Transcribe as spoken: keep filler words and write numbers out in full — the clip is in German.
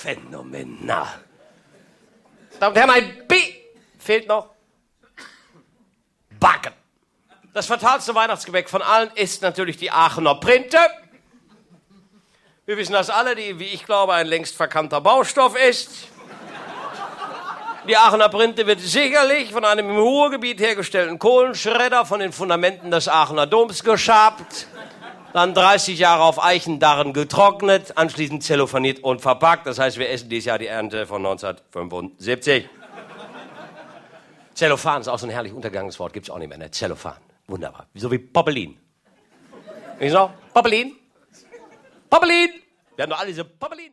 phänomenal. Damen und Herren, ein B fehlt noch. Backen. Das fatalste Weihnachtsgebäck von allen ist natürlich die Aachener Printe. Wir wissen das alle, die, wie ich glaube, ein längst verkannter Baustoff ist. Die Aachener Printe wird sicherlich von einem im Ruhrgebiet hergestellten Kohlenschredder von den Fundamenten des Aachener Doms geschabt, dann dreißig Jahre auf Eichendarren getrocknet, anschließend zellophaniert und verpackt. Das heißt, wir essen dieses Jahr die Ernte von neunzehnhundertfünfundsiebzig. Zellophan ist auch so ein herrlich untergegangenes Wort, gibt's auch nicht mehr, ne? Zellophan, wunderbar. So wie Poppelin. Wieso? Poppelin? Poppelin! Wir haben doch alle diese Poppelin.